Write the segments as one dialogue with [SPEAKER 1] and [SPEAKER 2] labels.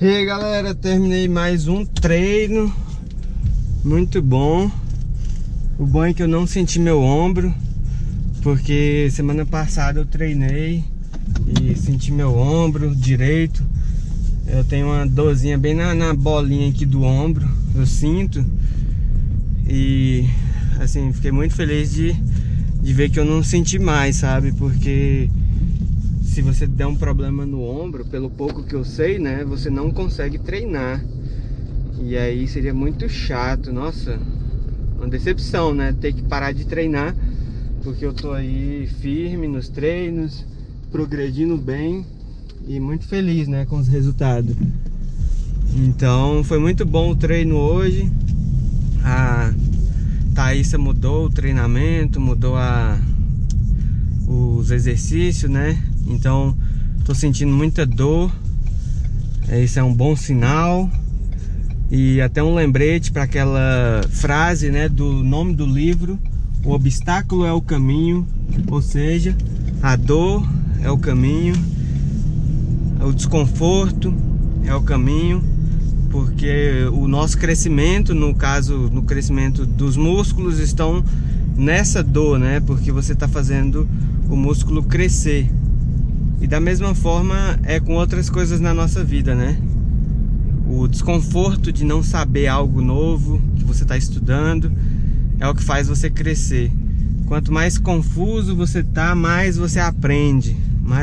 [SPEAKER 1] E aí galera, terminei mais um treino muito bom. O bom é que eu não senti meu ombro, porque semana passada eu treinei e senti meu ombro direito. Eu tenho uma dorzinha bem na bolinha aqui do ombro, eu sinto. E assim, fiquei muito feliz de ver que eu não senti mais, sabe? Porque se você der um problema no ombro, pelo pouco que eu sei, né, você não consegue treinar. E aí seria muito chato, nossa, uma decepção, né, ter que parar de treinar, porque eu tô aí firme nos treinos, progredindo bem e muito feliz, né, com os resultados. Então foi muito bom o treino hoje. A Thaísa mudou o treinamento, mudou os exercícios, né? Então tô sentindo muita dor. Isso é um bom sinal. E até um lembrete para aquela frase, né, do nome do livro: o obstáculo é o caminho. Ou seja, a dor é o caminho, o desconforto é o caminho, porque o nosso crescimento, no caso, no crescimento dos músculos, estão nessa dor, né? Porque você está fazendo o músculo crescer. E da mesma forma é com outras coisas na nossa vida, né? O desconforto de não saber algo novo que você está estudando é o que faz você crescer. Quanto mais confuso você tá, mais você aprende.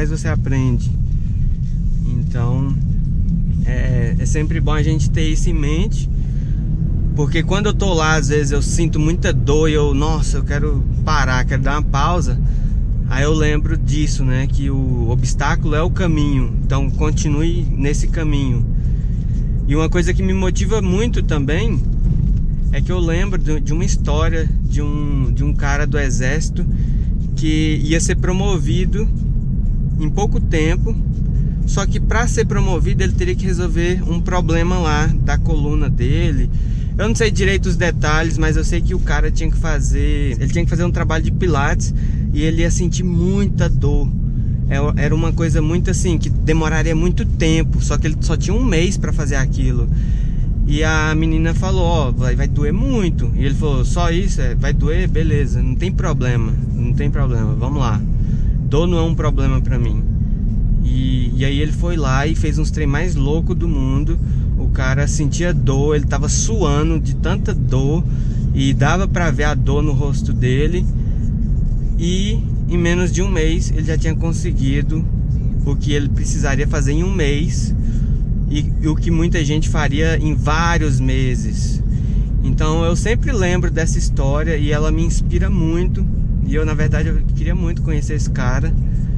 [SPEAKER 1] Então é sempre bom a gente ter isso em mente, porque quando eu tô lá, às vezes eu sinto muita dor e nossa, eu quero parar, quero dar uma pausa. Aí eu lembro disso, né, que o obstáculo é o caminho, então continue nesse caminho. E uma coisa que me motiva muito também é que eu lembro de uma história de um cara do exército que ia ser promovido em pouco tempo. Só que para ser promovido ele teria que resolver um problema lá da coluna dele. Eu não sei direito os detalhes, mas eu sei que o cara tinha que fazer um trabalho de pilates e ele ia sentir muita dor. Era uma coisa muito assim, que demoraria muito tempo, só que ele só tinha um mês para fazer aquilo. E a menina falou: ó, vai doer muito. E ele falou: só isso? Vai doer? Beleza, não tem problema, vamos lá. Dor não é um problema para mim. E aí ele foi lá e fez uns treinos mais loucos do mundo. O cara sentia dor, ele tava suando de tanta dor e dava pra ver a dor no rosto dele. E em menos de um mês ele já tinha conseguido o que ele precisaria fazer em um mês e o que muita gente faria em vários meses. Então eu sempre lembro dessa história e ela me inspira muito. E eu, na verdade, eu queria muito conhecer esse cara,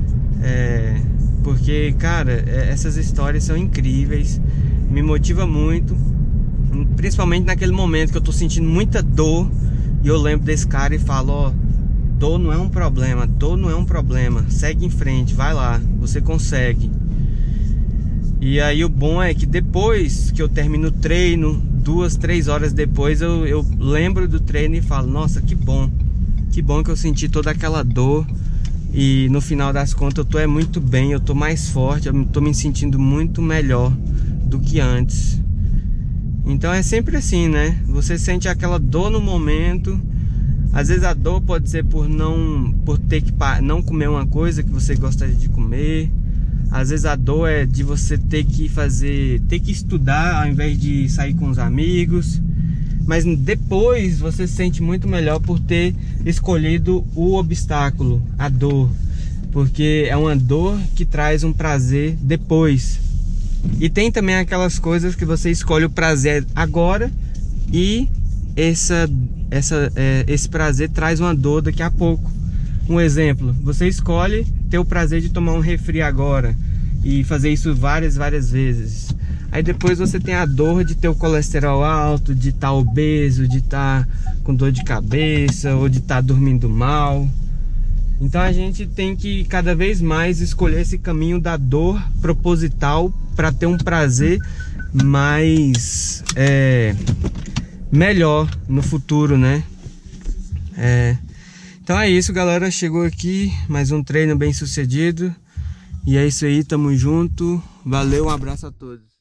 [SPEAKER 1] porque, cara, essas histórias são incríveis, me motiva muito, principalmente naquele momento que eu tô sentindo muita dor e eu lembro desse cara e falo: ó, dor não é um problema, segue em frente, vai lá, você consegue. E aí o bom é que depois que eu termino o treino, 2, 3 horas depois, eu lembro do treino e falo: nossa, que bom que eu senti toda aquela dor. E no final das contas eu tô muito bem, eu tô mais forte, eu tô me sentindo muito melhor do que antes. Então é sempre assim, né? Você sente aquela dor no momento. Às vezes a dor pode ser por ter que não comer uma coisa que você gostaria de comer. Às vezes a dor é de você ter que estudar ao invés de sair com os amigos. Mas depois você se sente muito melhor por ter escolhido o obstáculo, a dor. Porque é uma dor que traz um prazer depois. E tem também aquelas coisas que você escolhe o prazer agora e esse prazer traz uma dor daqui a pouco. Um exemplo: você escolhe ter o prazer de tomar um refri agora e fazer isso várias vezes. Aí depois você tem a dor de ter o colesterol alto, de estar obeso, de estar com dor de cabeça ou de estar dormindo mal. Então a gente tem que cada vez mais escolher esse caminho da dor proposital para ter um prazer mais melhor no futuro, né? Então é isso, galera. Chegou aqui mais um treino bem sucedido. E é isso aí, tamo junto. Valeu, um abraço a todos.